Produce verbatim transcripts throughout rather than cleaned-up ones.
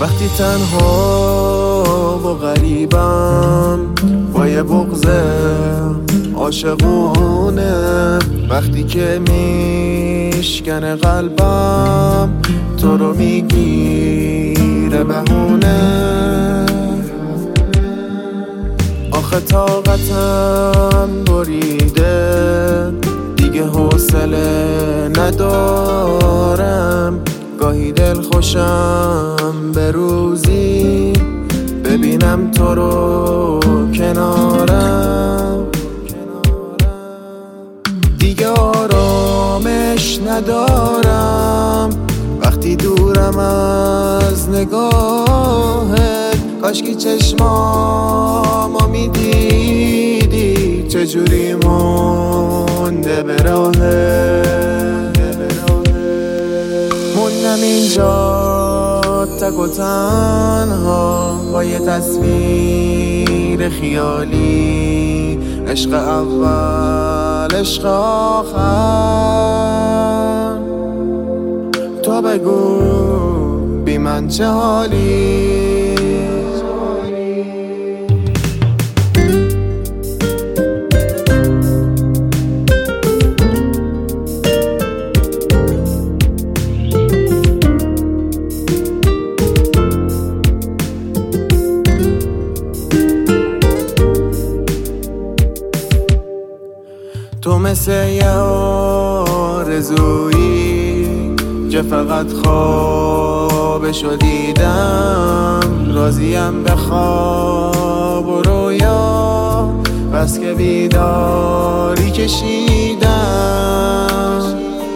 وقتی تنها و غریبم با یه بغض عاشقونه، وقتی که میشکنه قلبم تو رو میگیره بهونه. آخه طاقتم بریده دیگه حوصله ندارم، گاهی دل خوشم به روزی ببینم تو رو کنارم. دیگه آرامش ندارم وقتی دورم از نگاهت، کاشکی چشمامو میدیدی چجوری مونده به راهت. موندم اینجا تک و تنها با یه تصویر خیالی، عشق اول عشق آخر. تو بگو بی من چه حالی؟ تو مثل یه آرزویی که فقط خوابشو دیدم، راضیم به خواب و رویا بس که بیداری کشیدم.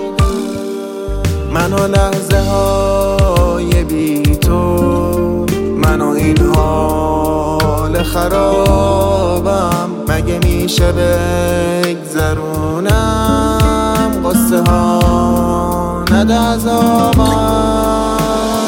من و لحظه های بی تو، من و این حال خرابم، مگه میشه بگذرونم قصه ها ند عذابم؟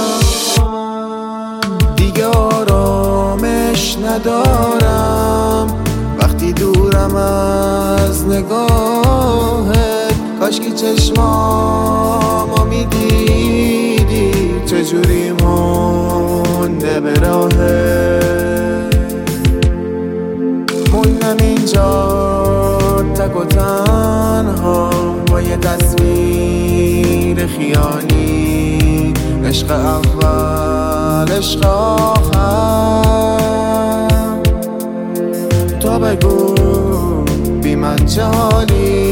دیگه آرامش ندارم وقتی دورم از نگاهت، کاشکی چشمامو میدیدی چجوری مونده به راهت. موندم اینجا تک و تنها با یه تصویر خیالی، عشق اول عشق آخر. تو بگو بی من چه حالی؟